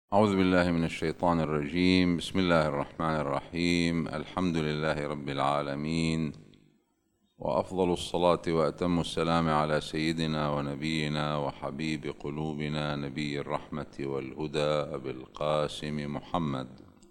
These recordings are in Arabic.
أعوذ بالله من الشيطان الرجيم. بسم الله الرحمن الرحيم. الحمد لله رب العالمين، وأفضل الصلاة وأتم السلام على سيدنا ونبينا وحبيب قلوبنا نبي الرحمة والهدى أبي القاسم محمد،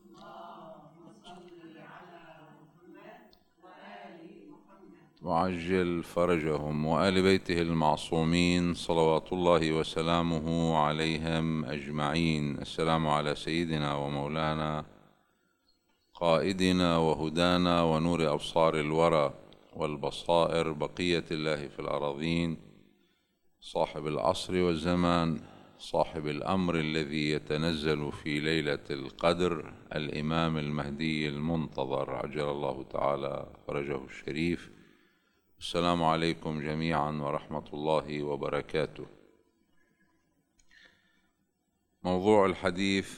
وعجل فرجهم، وآل بيته المعصومين صلوات الله وسلامه عليهم أجمعين. السلام على سيدنا ومولانا قائدنا وهدانا ونور أبصار الورى والبصائر، بقية الله في الأراضين، صاحب العصر والزمان، صاحب الأمر الذي يتنزل في ليلة القدر، الإمام المهدي المنتظر عجل الله تعالى فرجه الشريف. السلام عليكم جميعا ورحمة الله وبركاته. موضوع الحديث: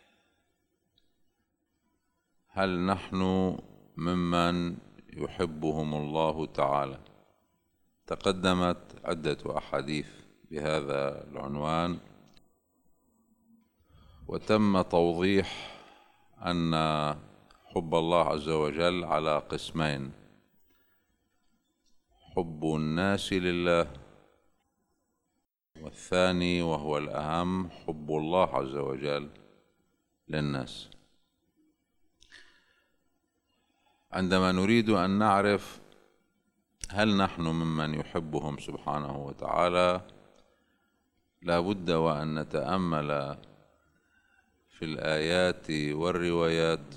هل نحن ممن يحبهم الله تعالى؟ تقدمت عدة أحاديث بهذا العنوان، وتم توضيح أن حب الله عز وجل على قسمين: حب الناس لله، والثاني وهو الأهم حب الله عز وجل للناس. عندما نريد أن نعرف هل نحن ممن يحبهم سبحانه وتعالى، لا بد وأن نتأمل في الآيات والروايات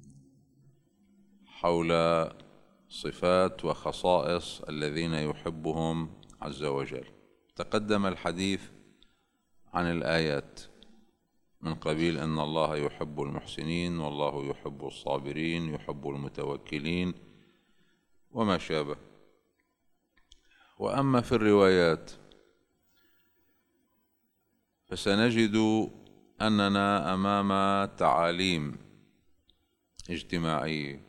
حول صفات وخصائص الذين يحبهم عز وجل. تقدم الحديث عن الآيات من قبيل أن الله يحب المحسنين، والله يحب الصابرين، يحب المتوكلين وما شابه. وأما في الروايات فسنجد أننا أمام تعاليم اجتماعية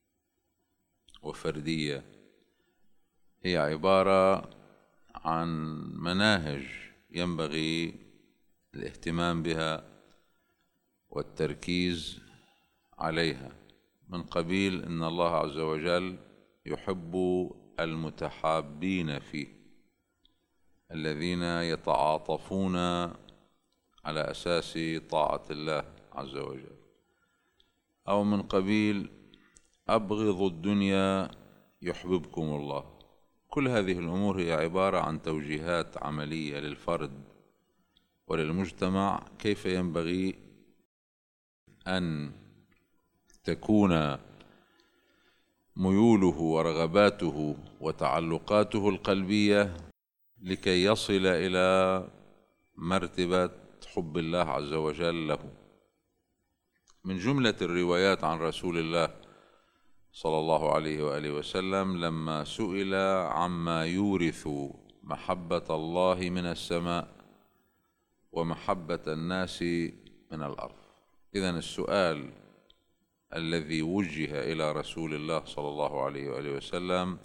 وفردية، هي عبارة عن مناهج ينبغي الاهتمام بها والتركيز عليها، من قبيل أن الله عز وجل يحب المتحابين فيه، الذين يتعاطفون على أساس طاعة الله عز وجل، أو من قبيل أبغض الدنيا يحببكم الله. كل هذه الأمور هي عبارة عن توجيهات عملية للفرد وللمجتمع، كيف ينبغي أن تكون ميوله ورغباته وتعلقاته القلبية لكي يصل إلى مرتبة حب الله عز وجل له. من جملة الروايات عن رسول الله صلى الله عليه وآله وسلم لما سئل عما يورث محبة الله من السماء ومحبة الناس من الأرض. إذن السؤال الذي وجه إلى رسول الله صلى الله عليه وآله وسلم: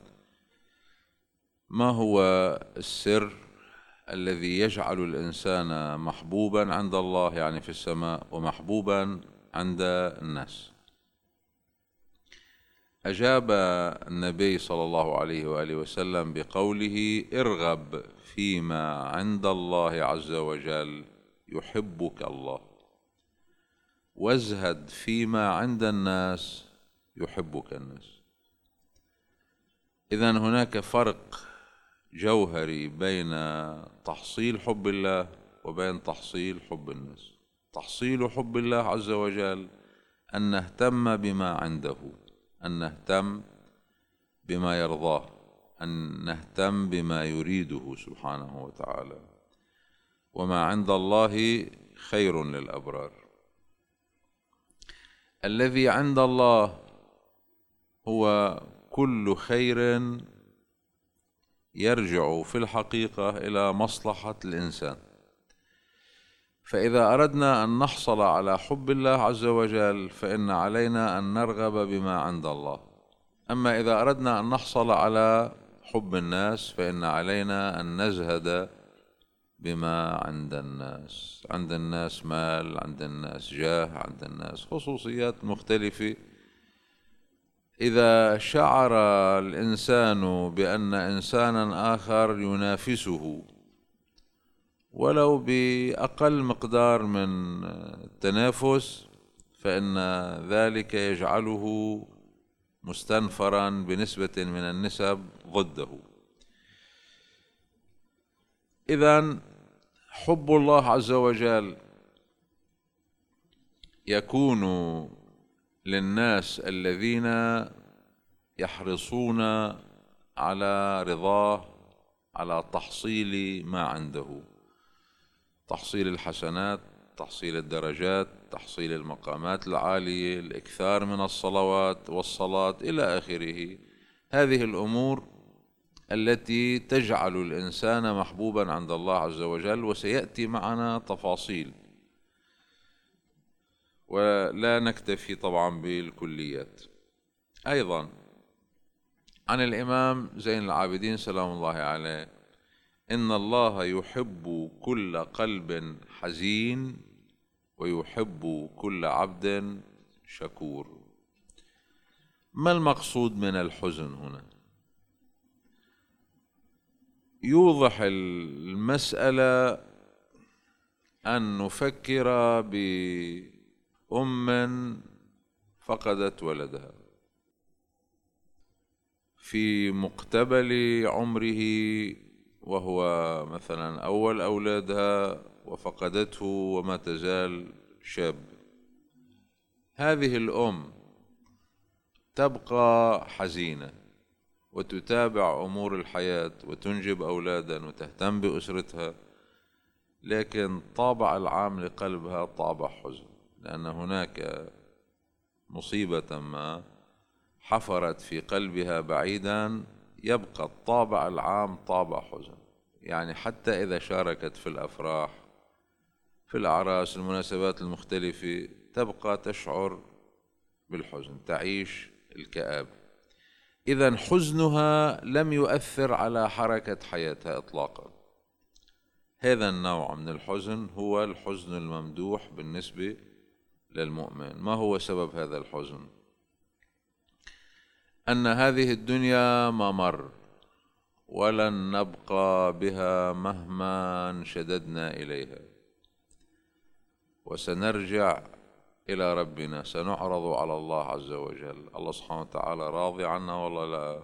ما هو السر الذي يجعل الإنسان محبوبا عند الله، يعني في السماء، ومحبوبا عند الناس؟ أجاب النبي صلى الله عليه وآله وسلم بقوله: ارغب فيما عند الله عز وجل يحبك الله، وازهد فيما عند الناس يحبك الناس. إذن هناك فرق جوهري بين تحصيل حب الله وبين تحصيل حب الناس. تحصيل حب الله عز وجل أن نهتم بما عنده، أن نهتم بما يرضاه، أن نهتم بما يريده سبحانه وتعالى، وما عند الله خير للأبرار. الذي عند الله هو كل خير يرجع في الحقيقة إلى مصلحة الإنسان. فإذا أردنا أن نحصل على حب الله عز وجل فإن علينا أن نرغب بما عند الله. أما إذا أردنا أن نحصل على حب الناس فإن علينا أن نزهد بما عند الناس. عند الناس مال، عند الناس جاه، عند الناس خصوصيات مختلفة. إذا شعر الإنسان بأن إنسانا آخر ينافسه ولو بأقل مقدار من التنافس، فإن ذلك يجعله مستنفرا بنسبة من النسب ضده. إذن حب الله عز وجل يكون للناس الذين يحرصون على رضاه، على تحصيل ما عنده، تحصيل الحسنات، تحصيل الدرجات، تحصيل المقامات العالية، الإكثار من الصلوات والصلاة إلى آخره. هذه الأمور التي تجعل الإنسان محبوبا عند الله عز وجل، وسيأتي معنا تفاصيل، ولا نكتفي طبعا بالكليات. أيضا عن الإمام زين العابدين سلام الله عليه: إن الله يحب كل قلب حزين ويحب كل عبد شكور. ما المقصود من الحزن هنا؟ يوضح المسألة أن نفكر بأم فقدت ولدها في مقتبل عمره، وهو مثلا أول أولادها، وفقدته وما تزال شاب. هذه الأم تبقى حزينة وتتابع أمور الحياة وتنجب أولادا وتهتم بأسرتها، لكن طابع العام لقلبها طابع حزن، لأن هناك مصيبة ما حفرت في قلبها بعيدا، يبقى الطابع العام طابع حزن. يعني حتى إذا شاركت في الأفراح، في الأعراس، المناسبات المختلفة، تبقى تشعر بالحزن، تعيش الكآبة. إذن حزنها لم يؤثر على حركة حياتها إطلاقا. هذا النوع من الحزن هو الحزن الممدوح بالنسبة للمؤمن. ما هو سبب هذا الحزن؟ أن هذه الدنيا ممر، ولن نبقى بها مهما انشددنا إليها، وسنرجع إلى ربنا، سنعرض على الله عز وجل. الله سبحانه وتعالى راضي عنا والله لا.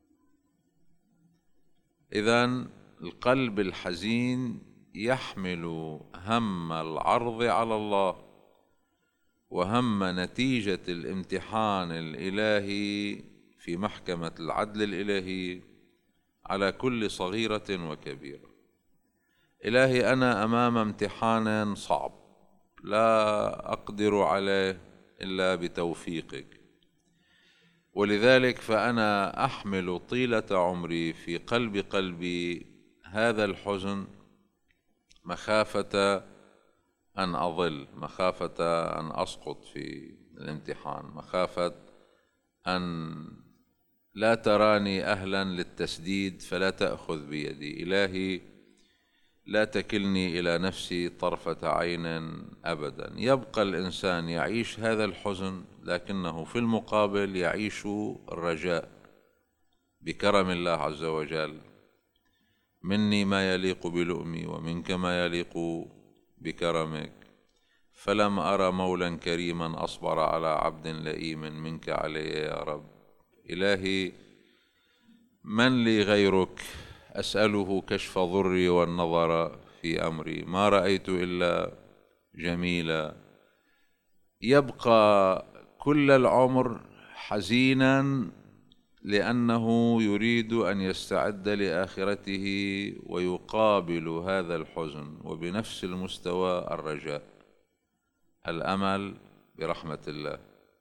إذن القلب الحزين يحمل هم العرض على الله، وهم نتيجة الامتحان الإلهي في محكمة العدل الإلهي على كل صغيرة وكبيرة. إلهي أنا أمام امتحان صعب لا أقدر عليه إلا بتوفيقك، ولذلك فأنا أحمل طيلة عمري في قلبي هذا الحزن، مخافة أن أضل، مخافة أن أسقط في الامتحان، مخافة أن لا تراني أهلا للتسديد فلا تأخذ بيدي. إلهي لا تكلني إلى نفسي طرفة عين أبدا. يبقى الإنسان يعيش هذا الحزن، لكنه في المقابل يعيش الرجاء بكرم الله عز وجل: مني ما يليق بلؤمي ومنك ما يليق بكرمك، فلم أرى مولا كريما أصبر على عبد لئيم منك علي يا رب. إلهي من لي غيرك أسأله كشف ضري والنظر في أمري، ما رأيت إلا جميلا. يبقى كل العمر حزينا لأنه يريد أن يستعد لآخرته، ويقابل هذا الحزن وبنفس المستوى الرجاء، الأمل برحمة الله،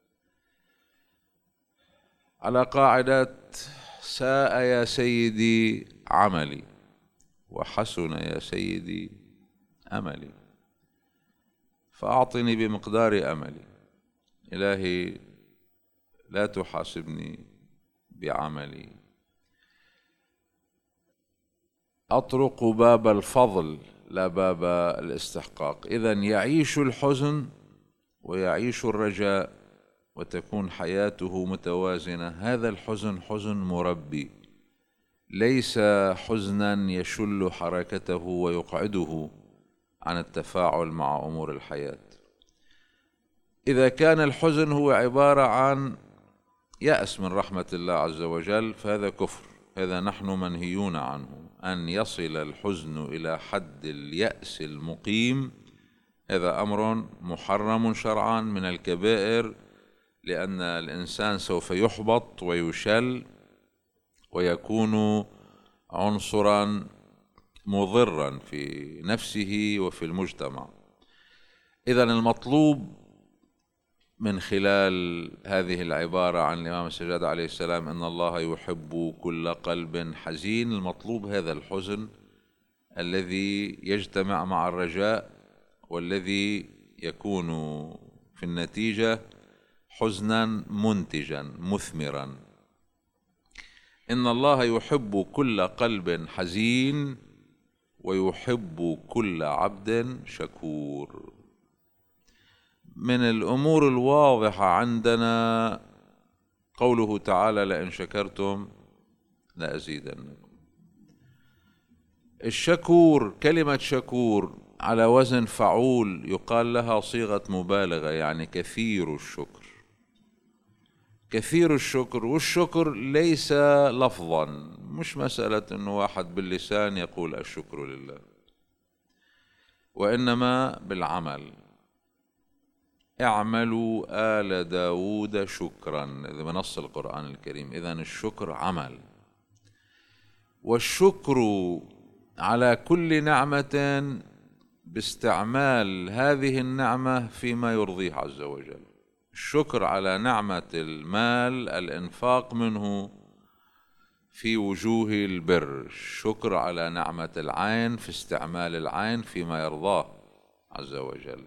على قاعدة ساء يا سيدي عملي وحسن يا سيدي أملي، فأعطني بمقدار أملي. إلهي لا تحاسبني بعملي. أطرق باب الفضل لا باب الاستحقاق. إذن يعيش الحزن ويعيش الرجاء وتكون حياته متوازنة. هذا الحزن حزن مربي، ليس حزنا يشل حركته ويقعده عن التفاعل مع أمور الحياة. إذا كان الحزن هو عبارة عن يأس من رحمة الله عز وجل فهذا كفر، هذا نحن منهيون عنه. أن يصل الحزن إلى حد اليأس المقيم هذا أمر محرم شرعا من الكبائر، لأن الإنسان سوف يحبط ويشل ويكون عنصرا مضرا في نفسه وفي المجتمع. إذن المطلوب من خلال هذه العبارة عن الإمام السجاد عليه السلام إن الله يحب كل قلب حزين، المطلوب هذا الحزن الذي يجتمع مع الرجاء والذي يكون في النتيجة حزنا منتجا مثمرا. إن الله يحب كل قلب حزين ويحب كل عبد شكور. من الأمور الواضحة عندنا قوله تعالى لئن شكرتم لأزيدنكم. الشكور، كلمة شكور على وزن فعول يقال لها صيغة مبالغة، يعني كثير الشكر. كثير الشكر، والشكر ليس لفظا، مش مسألة أنه واحد باللسان يقول الشكر لله، وإنما بالعمل. اعملوا آل داود شكرا، إذا بنص القرآن الكريم. إذن الشكر عمل، والشكر على كل نعمة باستعمال هذه النعمة فيما يرضيه عز وجل. الشكر على نعمة المال الإنفاق منه في وجوه البر، الشكر على نعمة العين في استعمال العين فيما يرضاه عز وجل،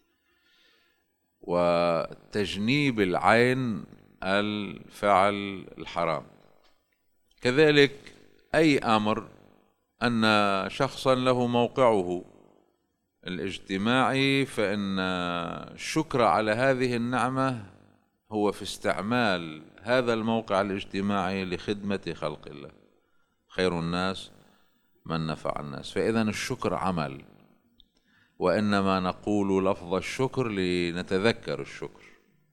وتجنيب العين الفعل الحرام. كذلك أي أمر أن شخصا له موقعه الاجتماعي، فإن الشكر على هذه النعمة هو في استعمال هذا الموقع الاجتماعي لخدمة خلق الله، خير الناس من نفع الناس. فإذن الشكر عمل، وإنما نقول لفظ الشكر لنتذكر الشكر،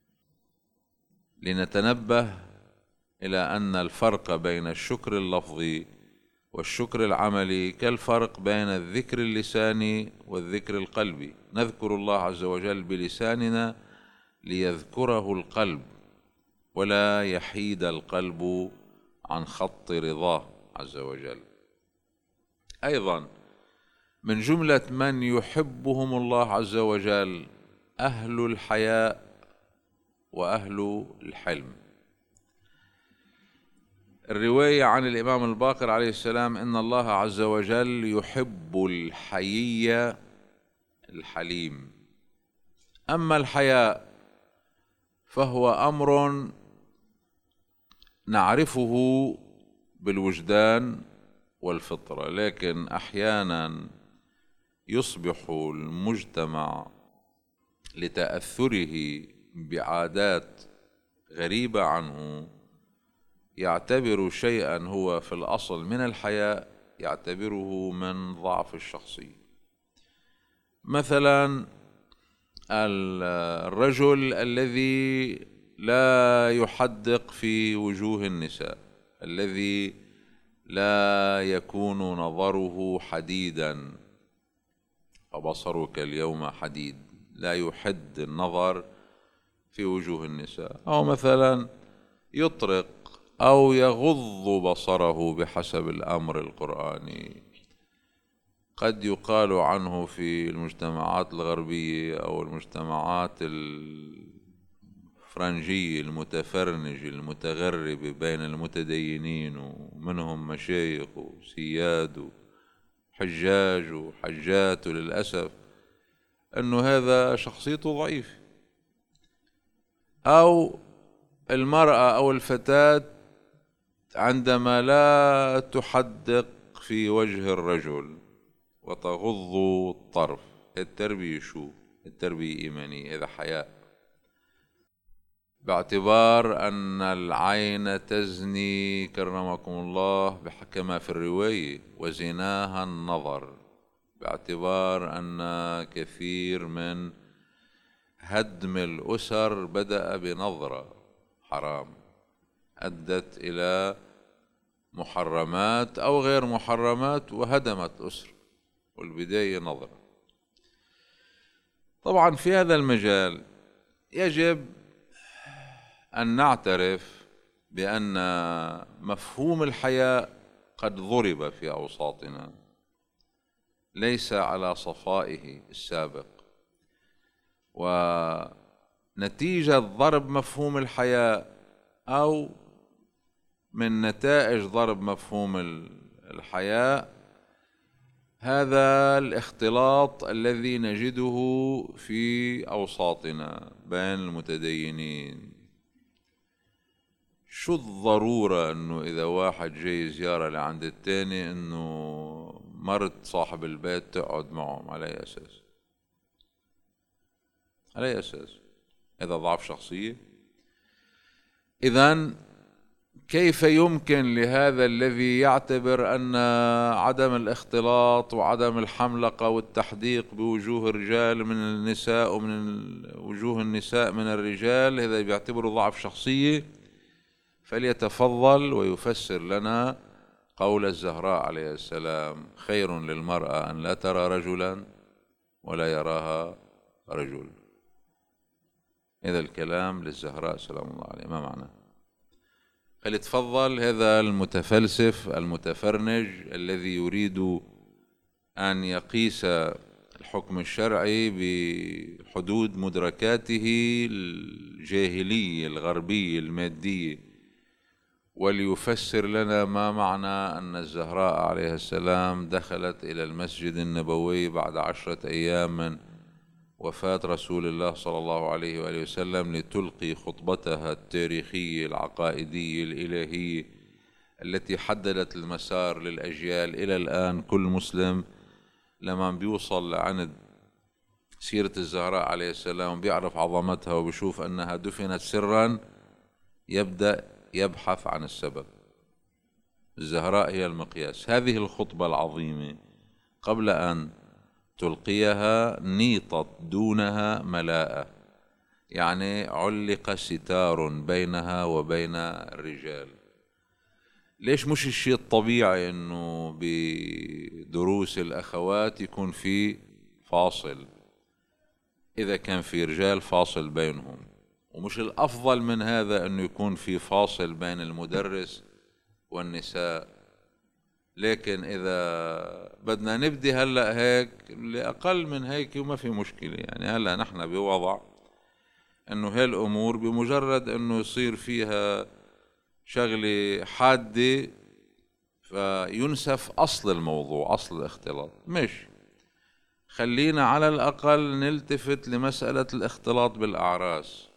لنتنبه إلى أن الفرق بين الشكر اللفظي والشكر العملي كالفرق بين الذكر اللساني والذكر القلبي. نذكر الله عز وجل بلساننا ليذكره القلب، ولا يحيد القلب عن خط رضاه عز وجل. أيضا من جملة من يحبهم الله عز وجل أهل الحياء وأهل الحلم. الرواية عن الإمام الباقر عليه السلام إن الله عز وجل يحب الحيي الحليم. أما الحياء فهو أمر نعرفه بالوجدان والفطرة، لكن أحيانا يصبح المجتمع لتأثره بعادات غريبة عنه يعتبر شيئا هو في الأصل من الحياء يعتبره من ضعف الشخصية. مثلا الرجل الذي لا يحدق في وجوه النساء، الذي لا يكون نظره حديدا، فبصرك اليوم حديد، لا يحد النظر في وجوه النساء. أو مثلا يطرق أو يغض بصره بحسب الأمر القرآني. قد يقال عنه في المجتمعات الغربية أو المجتمعات الفرنجية المتفرنجة المتغربة بين المتدينين، ومنهم مشايخ وسياد وحجاج وحجات، للأسف أنه هذا شخصيته ضعيفة. أو المرأة أو الفتاة عندما لا تحدق في وجه الرجل وتغضوا الطرف. التربية شو؟ التربية إيمانية، إذا حياء، باعتبار أن العين تزني كرمكم الله كما في الرواية وزناها النظر، باعتبار أن كثير من هدم الأسر بدأ بنظرة حرام أدت إلى محرمات أو غير محرمات وهدمت أسر، والبداية نظرة. طبعا في هذا المجال يجب أن نعترف بأن مفهوم الحياء قد ضرب في أوساطنا، ليس على صفائه السابق، ونتيجة ضرب مفهوم الحياء أو من نتائج ضرب مفهوم الحياء هذا الاختلاط الذي نجده في أوساطنا بين المتدينين. شو الضرورة انه اذا واحد جاي زيارة لعند التاني انه مرت صاحب البيت تقعد معهم؟ على اي اساس؟ على اي اساس؟ هذا ضعف شخصية؟ اذن كيف يمكن لهذا الذي يعتبر ان عدم الاختلاط وعدم الحملقة والتحديق بوجوه الرجال من النساء ومن وجوه النساء من الرجال هذا بيعتبره ضعف شخصية؟ فليتفضل ويفسر لنا قول الزهراء عليه السلام: خير للمرأة أن لا ترى رجلا ولا يراها رجل. هذا الكلام للزهراء سلام الله عليه، ما معناه؟ فليتفضل هذا المتفلسف المتفرنج الذي يريد أن يقيس الحكم الشرعي بحدود مدركاته الجاهلية الغربية المادية، وليفسر لنا ما معنى أن الزهراء عليه السلام دخلت إلى المسجد النبوي بعد 10 أيام من وفاة رسول الله صلى الله عليه وآله وسلم لتلقي خطبتها التاريخية العقائدية الإلهية التي حددت المسار للأجيال. إلى الآن كل مسلم لما بيوصل لعند سيرة الزهراء عليه السلام بيعرف عظمتها وبيشوف أنها دفنت سرا يبدأ يبحث عن السبب. الزهراء هي المقياس. هذه الخطبة العظيمة قبل أن تلقيها نيطت دونها ملاءة، يعني علق ستار بينها وبين الرجال. ليش مش الشيء الطبيعي انه بدروس الاخوات يكون في فاصل؟ اذا كان في رجال فاصل بينهم، ومش الافضل من هذا انه يكون في فاصل بين المدرس والنساء؟ لكن اذا بدنا نبدي هلا هيك لاقل من هيك وما في مشكلة. يعني هلا نحن بوضع انه هاي الامور بمجرد انه يصير فيها شغلة حادة فينسف اصل الموضوع، اصل الاختلاط. مش خلينا على الاقل نلتفت لمسألة الاختلاط بالاعراس.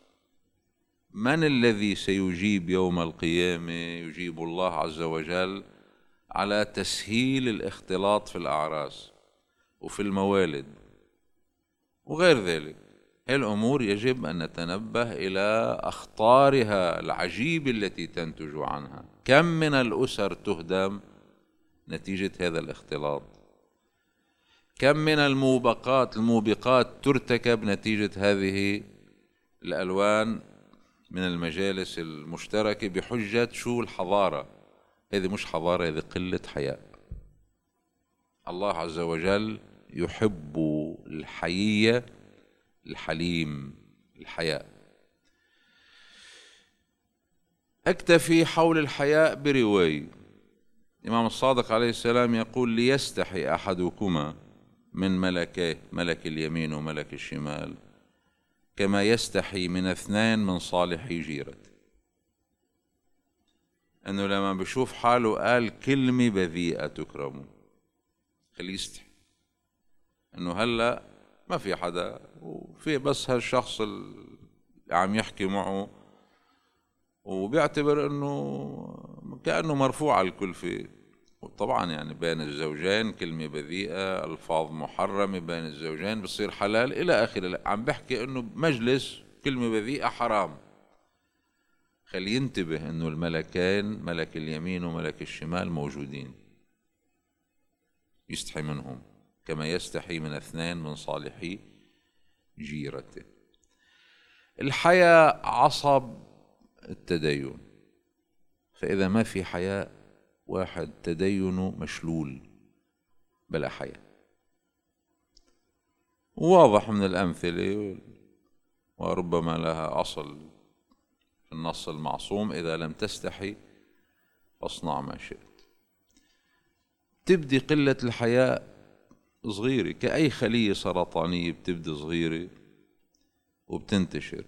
من الذي سيجيب يوم القيامة؟ يجيب الله عز وجل على تسهيل الاختلاط في الأعراس وفي الموالد وغير ذلك. هذه الأمور يجب أن نتنبه إلى أخطارها العجيبة التي تنتج عنها. كم من الأسر تهدم نتيجة هذا الاختلاط؟ كم من الموبقات ترتكب نتيجة هذه الألوان من المجالس المشتركة بحجة شو؟ الحضارة. هذه مش حضارة، هذه قلة حياء. الله عز وجل يحب الحيية الحليم الحياء. أكتفي حول الحياء برواية. الإمام الصادق عليه السلام يقول: ليستحي أحدكما من ملكيه، ملك اليمين وملك الشمال، كما يستحي من 2 من صالح جيرته. انه لما بشوف حاله قال كلمة بذيئة تكرمه، خليه يستحي انه هلا ما في حدا وفي بس هالشخص اللي عم يحكي معه، وبيعتبر انه كأنه مرفوع على الكلفة. وطبعا يعني بين الزوجين كلمة بذيئة، ألفاظ محرمة بين الزوجين بتصير حلال إلى آخره. عم بحكي إنه بمجلس كلمة بذيئة حرام. خلي ينتبه إنه الملكين، ملك اليمين وملك الشمال، موجودين، يستحي منهم كما يستحي من اثنين من صالحي جيرته. الحياء عصب التدين، فإذا ما في حياء واحد تدينه مشلول بلا حياء. واضح من الأمثلة وربما لها أصل في النص المعصوم: إذا لم تستحي فاصنع ما شئت. تبدي قلة الحياء صغيرة كأي خلية سرطانية، بتبدي صغيرة وبتنتشر،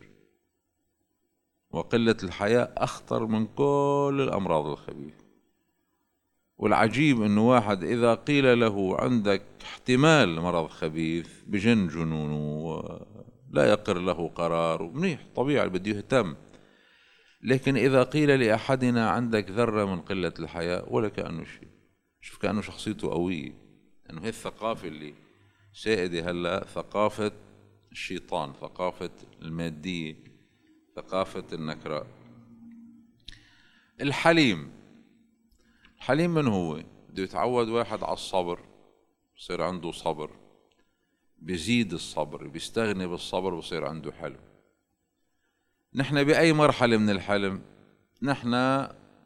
وقلة الحياء أخطر من كل الأمراض الخبيثة. والعجيب إنه واحد إذا قيل له عندك احتمال مرض خبيث بجن جنونه، لا يقر له قرار، ومنيح طبيعي بده يهتم، لكن إذا قيل لأحدنا عندك ذرة من قلة الحياء ولا كأنه شيء. شوف، كأنه شخصيته قوية. لأنه هي الثقافة اللي سائدة هلأ، ثقافة الشيطان، ثقافة المادية، ثقافة النكراء. الحليم من هو؟ بده يتعود واحد على الصبر، بصير عنده صبر، بيزيد الصبر، بيستغني بالصبر، بصير عنده حلم. نحن بأي مرحلة من الحلم؟ نحن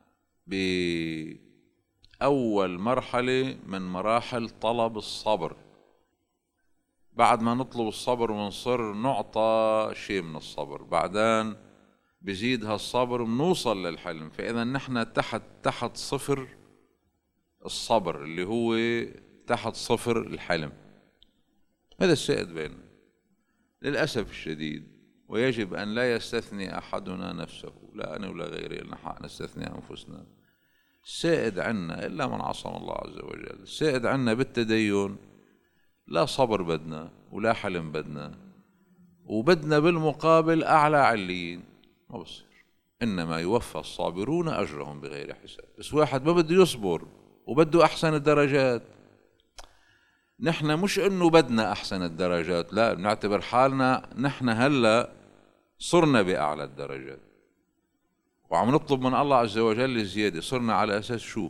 بأول مرحلة من مراحل طلب الصبر. بعد ما نطلب الصبر ونصر نعطى شيء من الصبر، بعدين بزيد هالصبر بنوصل للحلم. فإذا نحن تحت صفر الصبر، اللي هو تحت صفر الحلم. هذا السائد بيننا للأسف الشديد، ويجب أن لا يستثني أحدنا نفسه، لا أنا ولا غيري لنا حق نستثني أنفسنا. السائد عنا إلا من عصم الله عز وجل. السائد عنا بالتدين لا صبر بدنا ولا حلم بدنا، وبدنا بالمقابل أعلى عليين. ما بصير. إنما يوفى الصابرون أجرهم بغير حساب. بس واحد ما بده يصبر وبده أحسن الدرجات. نحن مش إنه بدنا أحسن الدرجات، لا، بنعتبر حالنا نحن هلأ صرنا بأعلى الدرجات، وعم نطلب من الله عز وجل الزيادة. صرنا على أساس شو؟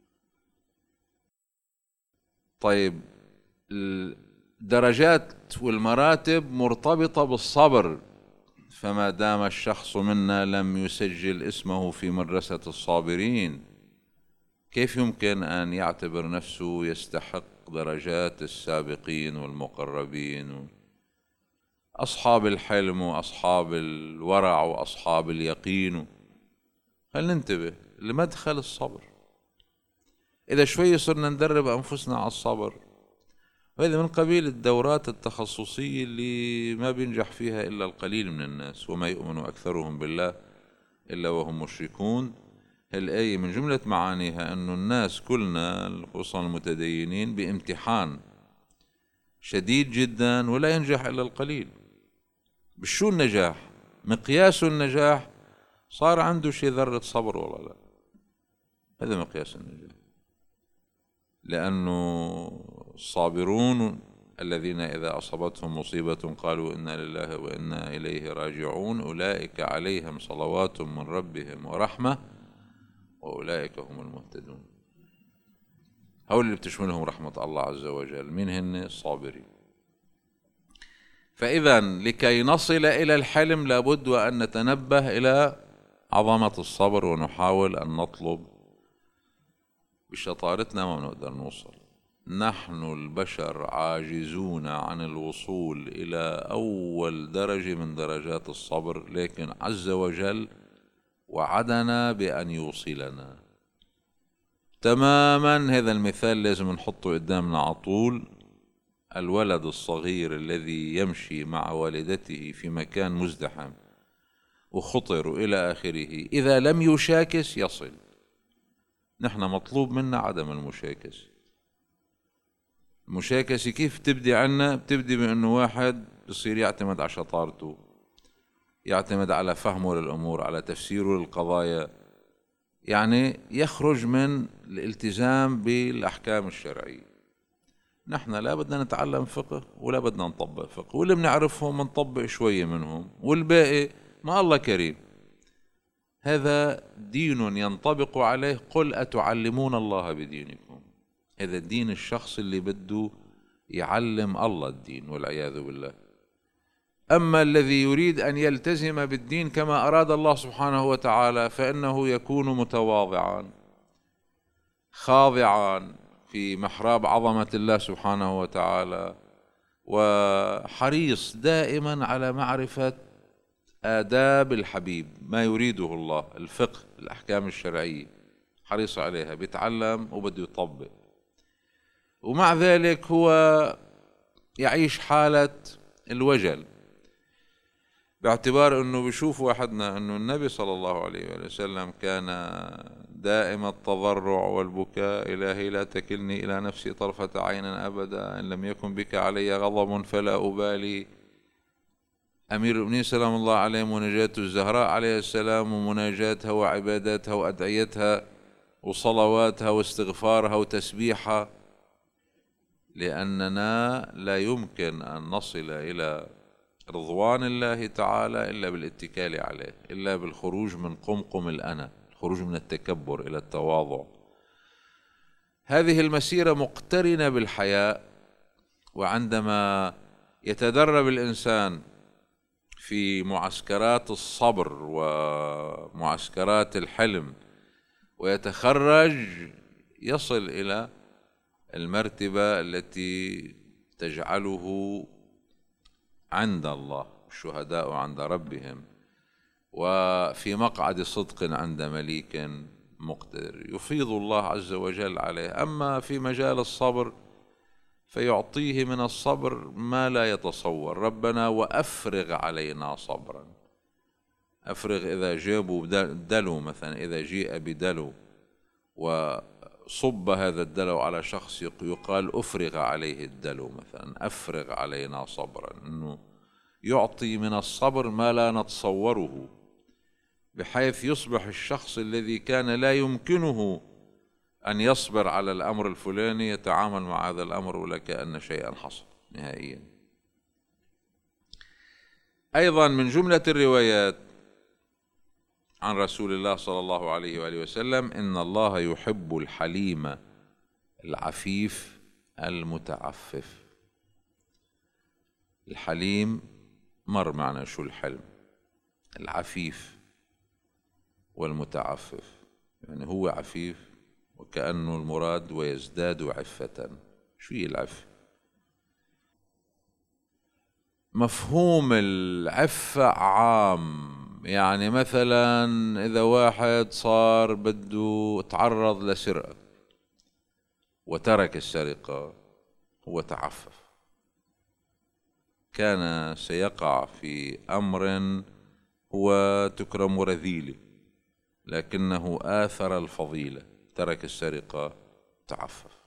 طيب، الدرجات والمراتب مرتبطة بالصبر، فما دام الشخص منا لم يسجل اسمه في مدرسة الصابرين، كيف يمكن أن يعتبر نفسه يستحق درجات السابقين والمقربين، أصحاب الحلم وأصحاب الورع وأصحاب اليقين؟ خلينا ننتبه لمدخل الصبر. إذا شوي صرنا ندرب أنفسنا على الصبر، وهذا من قبيل الدورات التخصصية اللي ما بينجح فيها إلا القليل من الناس، وما يؤمن أكثرهم بالله إلا وهم مشركون. الآية من جملة معانيها أن الناس كلنا خصوصا المتدينين بامتحان شديد جدا، ولا ينجح إلا القليل. بشو النجاح؟ مقياس النجاح صار عنده شي ذرة صبر ولا لا؟ هذا مقياس النجاح. لأنه الصابرون الذين إذا أصابتهم مصيبة قالوا إنا لله وإنا إليه راجعون أولئك عليهم صلوات من ربهم ورحمة وأولئك هم المهتدون. هؤلاء اللي بتشملهم رحمة الله عز وجل. مين هن؟ الصابرين. فإذا لكي نصل إلى الحلم لابد أن نتنبه إلى عظمة الصبر، ونحاول أن نطلب. بشطارتنا ما بنقدر نوصل. نحن البشر عاجزون عن الوصول إلى أول درجة من درجات الصبر، لكن عز وجل وعدنا بأن يوصلنا تماما. هذا المثال لازم نحطه قدامنا على طول. الولد الصغير الذي يمشي مع والدته في مكان مزدحم وخطر إلى آخره، إذا لم يشاكس يصل. نحن مطلوب منا عدم المشاكسة. المشاكسة كيف تبدي عنا؟ بتبدي بأنه واحد بصير يعتمد على شطارته، يعتمد على فهمه للأمور، على تفسيره للقضايا، يعني يخرج من الالتزام بالأحكام الشرعية. نحن لا بدنا نتعلم فقه ولا بدنا نطبق فقه، واللي بنعرفهم نطبق شوية منهم، والباقي ما الله كريم. هذا دين ينطبق عليه قل أتعلمون الله بدينكم. هذا الدين الشخص اللي بده يعلم الله الدين والعياذ بالله. أما الذي يريد أن يلتزم بالدين كما أراد الله سبحانه وتعالى فإنه يكون متواضعا خاضعا في محراب عظمة الله سبحانه وتعالى، وحريص دائما على معرفة آداب الحبيب، ما يريده الله، الفقه، الأحكام الشرعية، حريص عليها، بيتعلم وبده يطبق. ومع ذلك هو يعيش حالة الوجل، باعتبار أنه بيشوف واحدنا أنه النبي صلى الله عليه وسلم كان دائم التضرع والبكاء: إلهي لا تكلني إلى نفسي طرفة عين أبدا، إن لم يكن بك علي غضب فلا أبالي. أمير المؤمنين سلام الله عليه مناجاته الزهراء عليه السلام، ومناجاتها وعباداتها وأدعيتها وصلواتها واستغفارها وتسبيحها، لأننا لا يمكن أن نصل إلى رضوان الله تعالى إلا بالاتكال عليه، إلا بالخروج من قمقم الأنا، الخروج من التكبر إلى التواضع. هذه المسيرة مقترنة بالحياء، وعندما يتدرب الإنسان في معسكرات الصبر ومعسكرات الحلم ويتخرج، يصل إلى المرتبة التي تجعله عند الله، الشهداء عند ربهم، وفي مقعد صدق عند مليك مقتدر، يفيض الله عز وجل عليه. أما في مجال الصبر فيعطيه من الصبر ما لا يتصور. ربنا وأفرغ علينا صبرا. أفرغ إذا جابوا دلو مثلا، إذا جيء بدلو وصب هذا الدلو على شخص يقال أفرغ عليه الدلو مثلا، أفرغ علينا صبرا، أنه يعطي من الصبر ما لا نتصوره، بحيث يصبح الشخص الذي كان لا يمكنه أن يصبر على الأمر الفلاني يتعامل مع هذا الأمر ولا كأن شيئا حصل نهائيا. أيضا من جملة الروايات عن رسول الله صلى الله عليه وآله وسلم: إن الله يحب الحليم العفيف المتعفف. الحليم مر معنا شو الحلم، العفيف والمتعفف، يعني هو عفيف وكأنه المراد ويزداد عفة. شو هي العفة؟ مفهوم العفة عام، يعني مثلا إذا واحد صار بده تعرض لسرقة وترك السرقة هو تعفف، كان سيقع في أمر هو تكرم رذيله لكنه آثر الفضيلة، ترك السرقة، تعفف.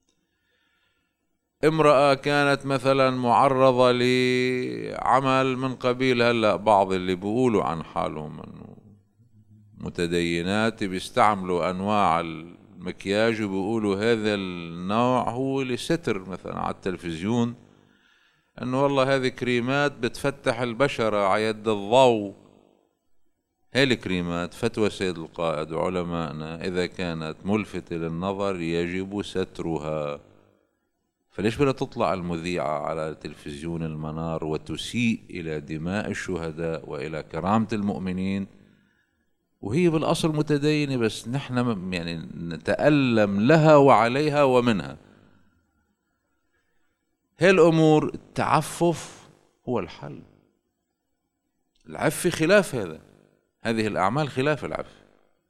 امرأة كانت مثلا معرضة لعمل من قبيل، هلأ بعض اللي بيقولوا عن حالهم انه متدينات بيستعملوا انواع المكياج وبيقولوا هذا النوع هو لستر مثلا على التلفزيون، انه والله هذه كريمات بتفتح البشرة على يد الضوء. هاي الكريمات فتوى سيد القائد وعلمائنا إذا كانت ملفتة للنظر يجب سترها. فليش بدها تطلع المذيعة على تلفزيون المنار وتسيء إلى دماء الشهداء وإلى كرامة المؤمنين وهي بالأصل متدينة، بس نحن يعني نتألم لها وعليها ومنها. هاي الأمور التعفف هو الحل. العفة خلاف هذا، هذه الأعمال خلاف العفة.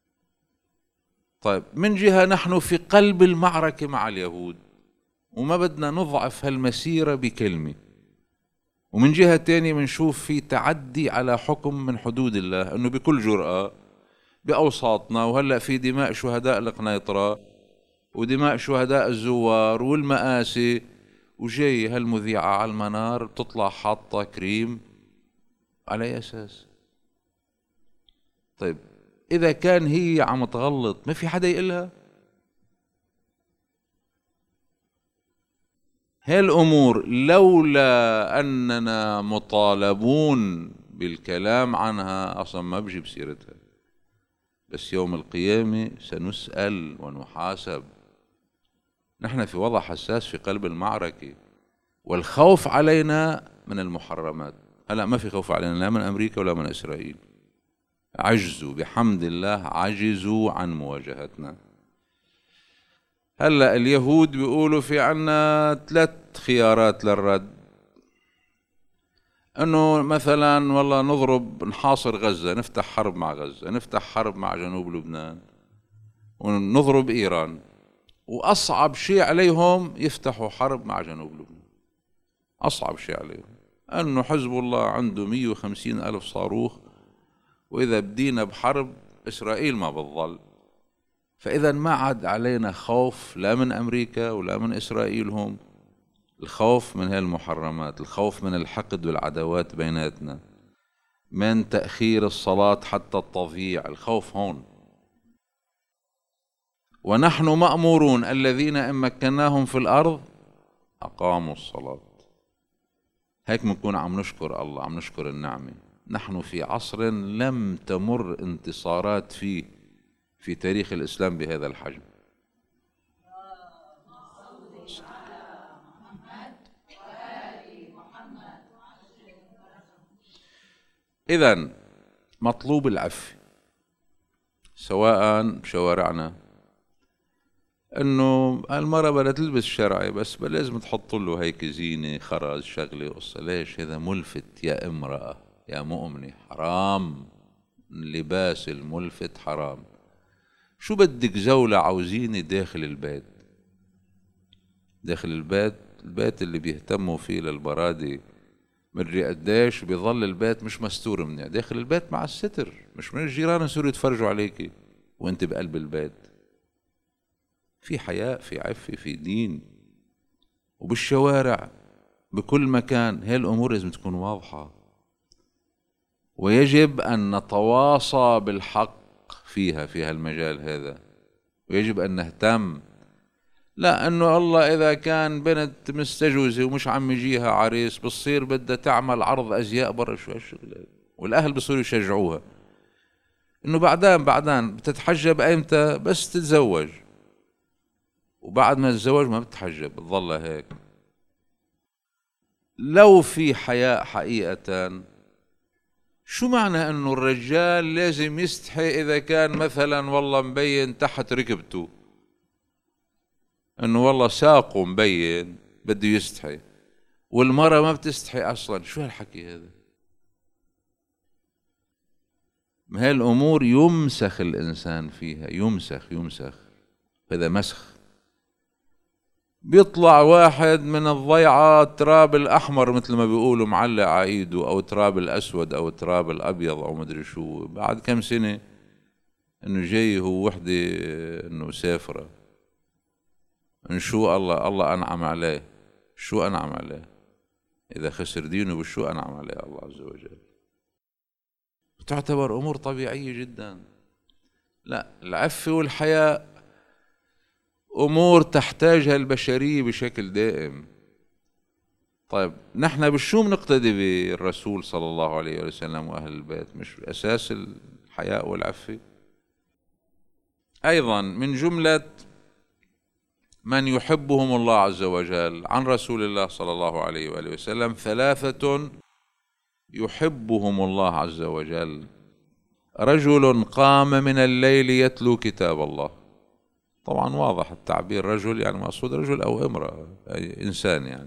طيب، من جهة نحن في قلب المعركة مع اليهود وما بدنا نضعف هالمسيرة بكلمة، ومن جهة تانية بنشوف في تعدي على حكم من حدود الله، انه بكل جرأة بأوساطنا، وهلأ في دماء شهداء القنيطرة ودماء شهداء الزوار والمآسي، وجاي هالمذيعة على المنار بتطلع حاطة كريم على أي أساس؟ طيب إذا كان هي عم تغلط ما في حدا يقلها؟ هالأمور لولا أننا مطالبون بالكلام عنها أصلا ما بجيب سيرتها، بس يوم القيامة سنسأل ونحاسب. نحن في وضع حساس في قلب المعركة، والخوف علينا من المحرمات. هلأ ما في خوف علينا لا من أمريكا ولا من إسرائيل، عجزوا بحمد الله، عجزوا عن مواجهتنا. هلأ اليهود بيقولوا في عنا 3 خيارات للرد، انه مثلا والله نضرب نحاصر غزة، نفتح حرب مع غزة، نفتح حرب مع جنوب لبنان، ونضرب ايران، واصعب شيء عليهم يفتحوا حرب مع جنوب لبنان. اصعب شيء عليهم انه حزب الله عنده 150 الف صاروخ، واذا بدينا بحرب اسرائيل ما بتظل. فاذا ما عاد علينا خوف لا من امريكا ولا من اسرائيل، هم الخوف من هالمحرمات، الخوف من الحقد والعداوات بيناتنا، من تأخير الصلاة حتى التضييع، الخوف هون. ونحن مأمورون الذين إن مكناهم في الأرض أقاموا الصلاة. هيك بنكون عم نشكر الله، عم نشكر النعمة. نحن في عصر لم تمر انتصارات فيه في تاريخ الإسلام بهذا الحجم. إذن مطلوب العفو، سواء بشوارعنا، انه المرأة بدها تلبس شرعي بس لازم تحط له هيك زينة، خرز، شغلة، قصة. ليش؟ هذا ملفت يا امرأة يا مؤمنة، حرام. اللباس الملفت حرام. شو بدك زولة أو زينة داخل البيت؟ داخل البيت اللي بيهتموا فيه للبرادة مدري قديش، بيظل البيت مش مستور منيح. داخل البيت مع الستر، مش من الجيران يصيروا يتفرجوا عليكي وانت بقلب البيت. في حياء، في عفة، في دين. وبالشوارع بكل مكان هاي الأمور لازم تكون واضحة، ويجب أن نتواصى بالحق في هالمجال هذا، ويجب أن نهتم. لا أنه الله إذا كان بنت مستجوزة ومش عم يجيها عريس بتصير بدها تعمل عرض أزياء برا. شو هالشغلة؟ والأهل بصيروا يشجعوها إنه بعدين بتتحجب أيمتى؟ بس تتزوج، وبعد ما تتزوج ما بتتحجب، بتظلها هيك. لو في حياء حقيقة، شو معنى انه الرجال لازم يستحي اذا كان مثلا والله مبين تحت ركبته، انه والله ساقه مبين بده يستحي، والمرأة ما بتستحي اصلا؟ شو هالحكي هذا؟ هاي الامور يمسخ الانسان فيها، يمسخ. هذا مسخ. بيطلع واحد من الضيعة تراب الأحمر مثل ما بيقولوا معلق على ايده، أو تراب الأسود أو تراب الأبيض أو مدري شو، بعد كم سنة إنه جاي هو وحدة إنه سافرة. إن شو الله أنعم عليه، شو أنعم عليه؟ إذا خسر دينه بشو أنعم عليه الله عز وجل؟ تعتبر أمور طبيعية جدا. لا، العفة والحياء أمور تحتاجها البشرية بشكل دائم. طيب نحن بشو بنقتدي بالرسول صلى الله عليه وسلم وأهل البيت؟ مش أساس الحياء والعفة؟ أيضا من جملة من يحبهم الله عز وجل عن رسول الله صلى الله عليه وآله وسلم 3 يحبهم الله عز وجل: رجل قام من الليل يتلو كتاب الله. طبعا واضح التعبير، رجل يعني مقصود رجل أو امرأة، أي إنسان يعني.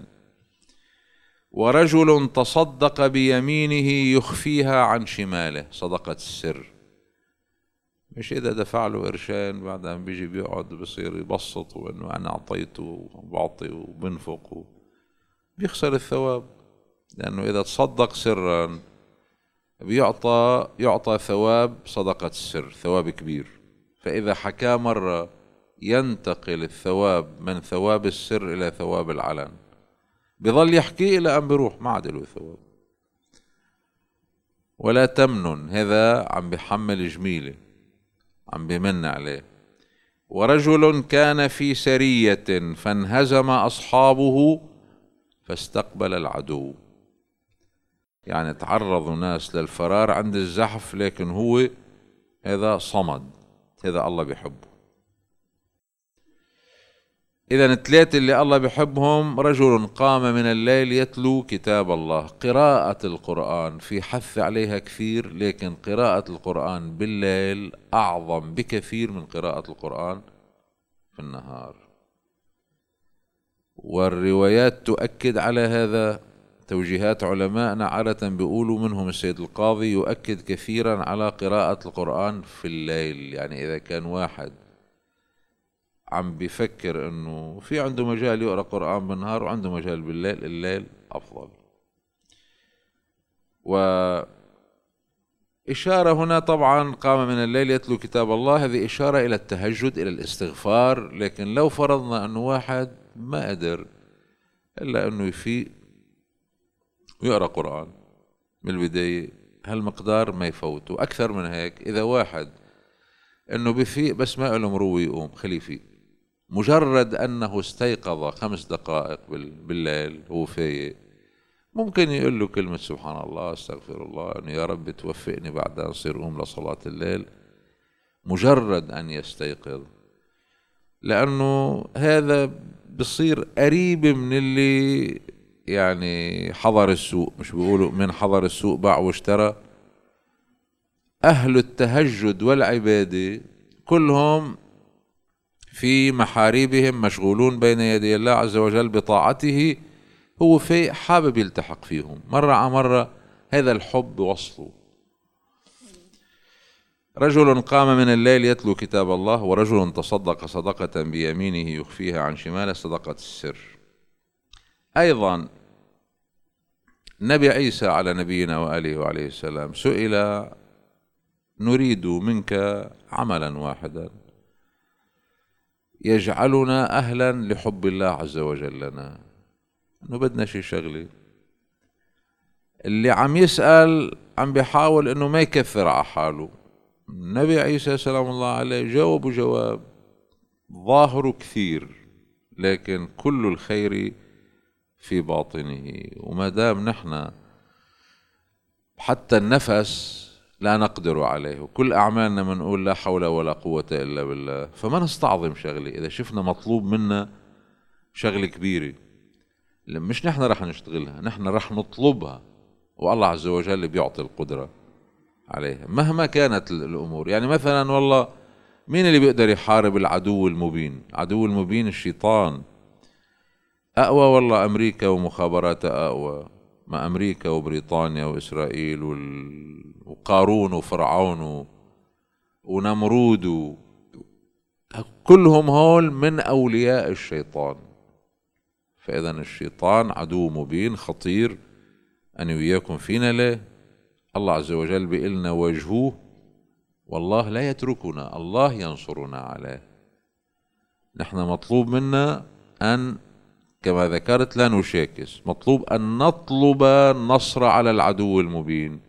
ورجل تصدق بيمينه يخفيها عن شماله، صدقة السر. مش إذا دفع له قرشين بعدين بيجي بيقعد بصير يبسط وإنه أنا أعطيته وبعطي وبنفق، بيخسر الثواب. لأنه إذا تصدق سرا يعطى ثواب صدقة السر، ثواب كبير. فإذا حكى مرة ينتقل الثواب من ثواب السر إلى ثواب العلن، بظل يحكي إلى أن بيروح ما عاد له ثواب. ولا تمنن، هذا عم بيحمل جميلة. عم بمن عليه. ورجل كان في سرية فانهزم أصحابه فاستقبل العدو، يعني تعرضوا ناس للفرار عند الزحف لكن هو هذا صمد، هذا الله بيحبه. إذا الثلاثة اللي الله بيحبهم: رجل قام من الليل يتلو كتاب الله. قراءة القرآن في حث عليها كثير، لكن قراءة القرآن بالليل أعظم بكثير من قراءة القرآن في النهار، والروايات تؤكد على هذا. توجيهات علماءنا عادة بيقولوا، منهم السيد القاضي، يؤكد كثيرا على قراءة القرآن في الليل. يعني إذا كان واحد عم بيفكر انه في عنده مجال يقرأ قرآن بالنهار وعنده مجال بالليل، الليل افضل. وإشارة هنا طبعا قام من الليل يتلو كتاب الله، هذه إشارة إلى التهجد، إلى الاستغفار. لكن لو فرضنا أنه واحد ما قدر إلا أنه يفيق ويقرأ قرآن من البداية، هالمقدار ما يفوت. وأكثر من هيك، إذا واحد أنه بفيق بس ما له مروي يقوم، خليه يفيق. مجرد أنه استيقظ 5 دقائق بالليل هو فايق، ممكن يقول له كلمة سبحان الله، استغفر الله، أنه يا رب توفقني بعد أن أصير أقوم لصلاة الليل. مجرد أن يستيقظ، لأنه هذا بصير قريب من اللي يعني حضر السوق. مش بيقولوا من حضر السوق باع واشترى؟ أهل التهجد والعبادة كلهم في محاريبهم مشغولون بين يدي الله عز وجل بطاعته، هو في حابب يلتحق فيهم مرة على مرة، هذا الحب وصله. رجل قام من الليل يتلو كتاب الله، ورجل تصدق صدقة بيمينه يخفيها عن شماله، صدقة السر. أيضا نبي عيسى على نبينا وآله وعليه السلام سئل: نريد منك عملا واحدا يجعلنا أهلا لحب الله عز وجل لنا، إنه بدنا شي شغلة. اللي عم يسأل عم بيحاول إنه ما يكثر على حاله. النبي عيسى سلام الله عليه جاوب جواب ظاهر كثير، لكن كل الخير في باطنه. وما دام نحن حتى النفس لا نقدر عليه، وكل أعمالنا منقول لا حول ولا قوة إلا بالله، فما نستعظم شغلة إذا شفنا مطلوب منا شغلة كبيرة. مش نحن رح نشتغلها، نحن رح نطلبها، والله عز وجل بيعطي القدرة عليها مهما كانت الأمور. يعني مثلا والله مين اللي بيقدر يحارب العدو المبين؟ عدو المبين الشيطان. أقوى والله أمريكا ومخابراتها أقوى، ما أمريكا وبريطانيا وإسرائيل وقارون وفرعون ونمرود، كلهم هول من أولياء الشيطان. فإذا الشيطان عدو مبين خطير، أنا وياكم فينا. ليه؟ الله عز وجل بيقلنا: وجهوه والله لا يتركنا، الله ينصرنا عليه. نحن مطلوب منا أن، كما ذكرت، لا نشاكس، مطلوب أن نطلب النصر على العدو المبين،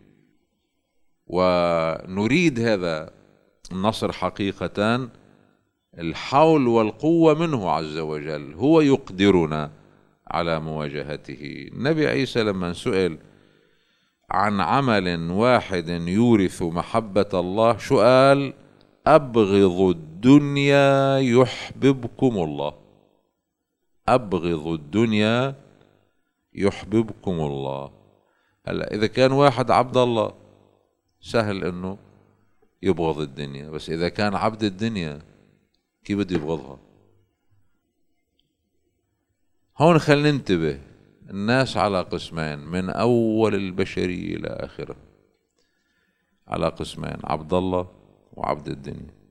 ونريد هذا النصر حقيقة. الحول والقوة منه عز وجل، هو يقدرنا على مواجهته. النبي عيسى لما سئل عن عمل واحد يورث محبة الله شو قال؟ أبغض الدنيا يحببكم الله. أبغض الدنيا يحببكم الله. هلا إذا كان واحد عبد الله سهل إنه يبغض الدنيا، بس إذا كان عبد الدنيا كيف بده يبغضها؟ هون خلينا ننتبه، الناس على قسمين من أول البشرية إلى آخرها، على قسمين: عبد الله وعبد الدنيا.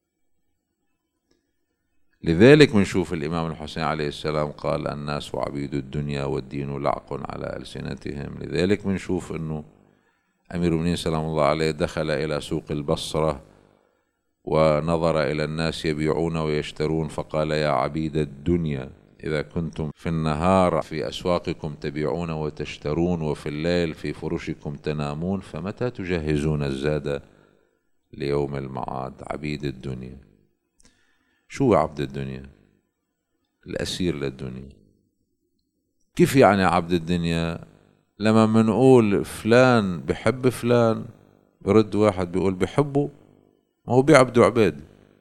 لذلك منشوف الإمام الحسين عليه السلام قال: الناس وعبيد الدنيا والدين لعق على ألسنتهم. لذلك منشوف أنه أمير المؤمنين سلام الله عليه دخل إلى سوق البصرة ونظر إلى الناس يبيعون ويشترون، فقال: يا عبيد الدنيا، إذا كنتم في النهار في أسواقكم تبيعون وتشترون، وفي الليل في فرشكم تنامون، فمتى تجهزون الزاد ليوم المعاد عبيد الدنيا. شو عبد الدنيا؟ الأسير للدنيا. كيف يعني عبد الدنيا؟ لما منقول فلان بحب فلان، برد واحد بيقول بحبه، ما هو بيعبدوا عباد.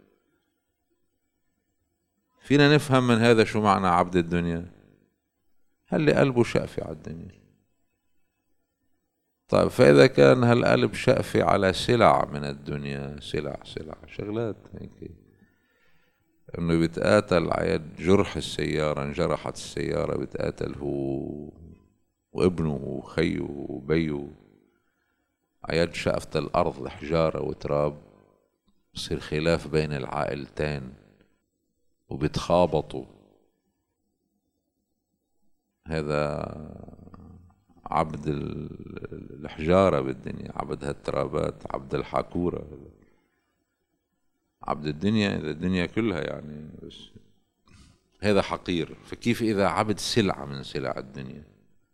فينا نفهم من هذا شو معنى عبد الدنيا؟ هل قلبه شقفي على الدنيا. طيب فإذا كان هالقلب شقفي على سلع من الدنيا، سلع شغلات هيك، انه بيتقاتل عيد جرح السيارة، انجرحت السيارة بيتقاتل هو وابنه وخيه وبيه، عيد شقفة الأرض حجارة وتراب، بصير خلاف بين العائلتين وبيتخابطوا. هذا عبد الحجارة بالدنيا، عبد هالترابات، عبد الحكورة، عبد الدنيا، إذا الدنيا كلها يعني، بس هذا حقير. فكيف إذا عبد سلعة من سلع الدنيا؟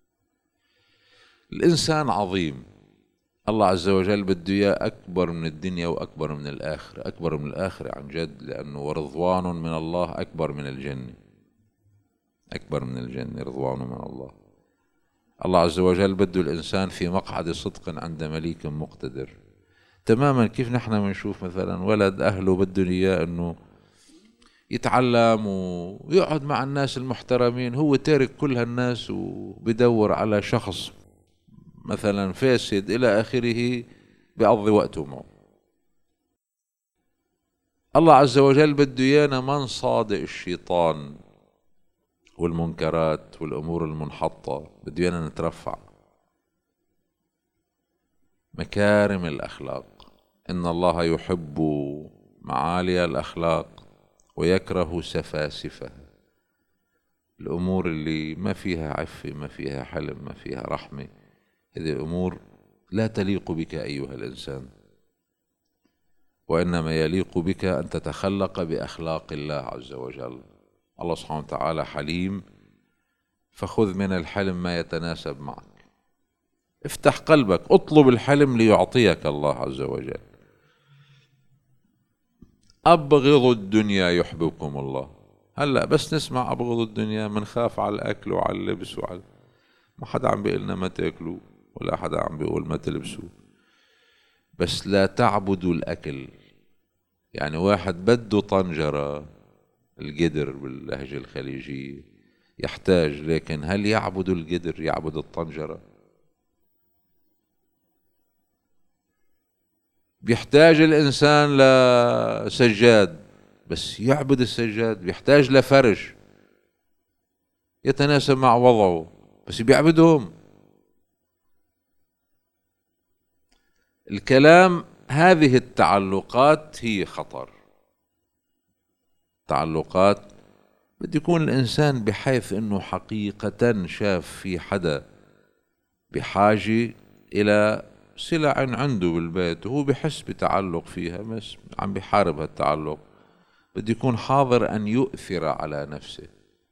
الإنسان عظيم، الله عز وجل بده إياه أكبر من الدنيا وأكبر من الآخرة، أكبر من الآخرة عن جد، لأنه ورضوان من الله أكبر من الجنة، أكبر من الجنة رضوان من الله. الله عز وجل بده الإنسان في مقعد صدق عند مليك مقتدر. تماما كيف نحن بنشوف مثلا ولد أهله بدهم إياه أنه يتعلم ويقعد مع الناس المحترمين، هو تارك كل هالناس وبدور على شخص مثلا فاسد إلى آخره بيقضي وقته معه. الله عز وجل بده إيانا من صادق الشيطان والمنكرات والأمور المنحطة، بده إيانا نترفع. مكارم الأخلاق، إن الله يحب معالي الأخلاق ويكره سفاسفها. الأمور اللي ما فيها عفة، ما فيها حلم، ما فيها رحمة، هذه الأمور لا تليق بك أيها الإنسان، وإنما يليق بك أن تتخلق بأخلاق الله عز وجل. الله سبحانه وتعالى حليم، فخذ من الحلم ما يتناسب معك. افتح قلبك، اطلب الحلم ليعطيك الله عز وجل. أبغض الدنيا يحببكم الله. هلأ بس نسمع أبغض الدنيا منخاف على الأكل وعلى اللبس ما حدا عم بيقلنا ما تاكلوا، ولا حدا عم بيقول ما تلبسوا، بس لا تعبدوا الأكل. يعني واحد بده طنجرة، القدر باللهجة الخليجية، يحتاج، لكن هل يعبد القدر؟ يعبد الطنجرة؟ بيحتاج الإنسان لسجاد، بس يعبد السجاد. بيحتاج لفرش يتناسب مع وضعه، بس بيعبدهم. الكلام هذه التعلقات هي خطر. تعلقات بده يكون الإنسان بحيث أنه حقيقة شاف في حدا بحاجة إلى سلع عنده بالبيت وهو بحس بتعلق فيها، بس عم بحارب هالتعلق. بده يكون حاضر أن يؤثر على نفسه،